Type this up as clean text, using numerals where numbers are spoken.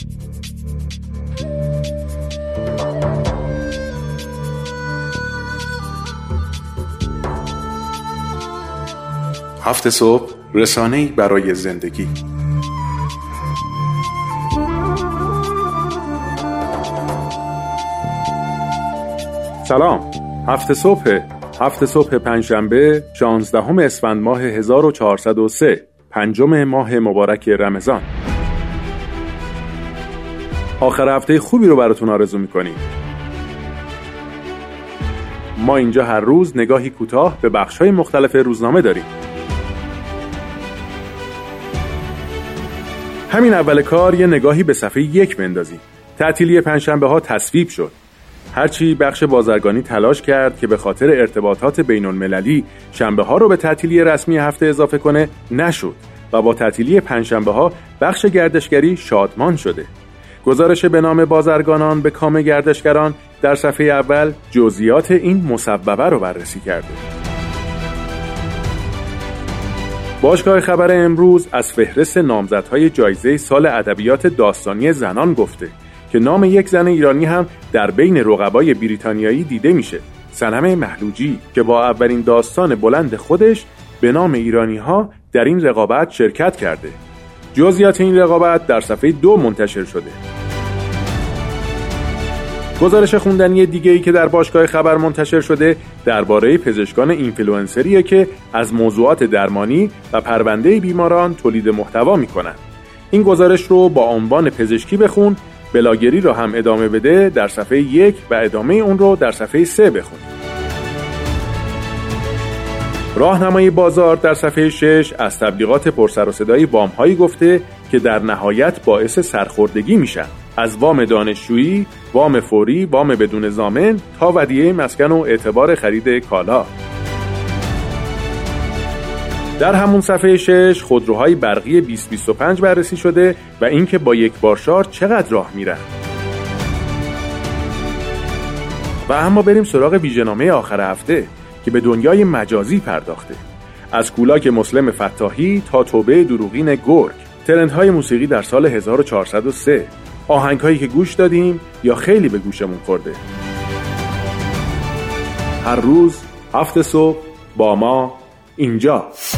هفت صبح، رسانه‌ای برای زندگی. سلام، هفت صبح پنجشنبه 16 اسفند ماه 1403، پنجم ماه مبارک رمضان. آخر هفته خوبی رو براتون آرزو می‌کنیم. ما اینجا هر روز نگاهی کوتاه به بخش‌های مختلف روزنامه داریم. همین اول کار یه نگاهی به صفحه 1 بندازیم. تعطیلی پنجشنبه ها تصویب شد. هرچی بخش بازرگانی تلاش کرد که به خاطر ارتباطات بین‌المللی شنبه ها رو به تعطیلی رسمی هفته اضافه کنه نشد و با تعطیلی پنجشنبه ها بخش گردشگری شادمان شده. گزارش به نام بازرگانان به کام گردشگران در صفحه اول جزئیات این مسببه رو بررسی کرده. باشگاه خبر امروز از فهرست نامزدهای جایزه سال ادبیات داستانی زنان گفته که نام یک زن ایرانی هم در بین رقبای بریتانیایی دیده میشه، صنم محلوجی، که با اولین داستان بلند خودش به نام ایرانی‌ها در این رقابت شرکت کرده. جزئیات این رقابت در صفحه 2 منتشر شده. گزارش خوندنی دیگه‌ای که در باشگاه خبر منتشر شده درباره پزشکان اینفلوئنسریه که از موضوعات درمانی و پرونده بیماران تولید محتوا میکنن. این گزارش رو با عنوان پزشکی بخون، بلاگری رو هم ادامه بده در صفحه 1 و ادامه اون رو در صفحه 3 بخون. راهنمای بازار در صفحه 6 از تبلیغات پرسر و صدای وام‌هایی گفته که در نهایت باعث سرخوردگی میشن، از وام دانشجویی، وام فوری، وام بدون ضامن تا ودیعه مسکن و اعتبار خرید کالا. در همون صفحه 6 خودروهای برقی 2025 بررسی شده و اینکه با یک بار شارژ چقدر راه میرن. و اما بریم سراغ ویژه‌نامه آخر هفته که به دنیای مجازی پرداخته. از کولاک مسلم فتاحی تا توبه دروغین گرگ، ترندهای موسیقی در سال 1403، آهنگ‌هایی که گوش دادیم یا خیلی به گوشمون خورده. هر روز هفت صبح با ما اینجا.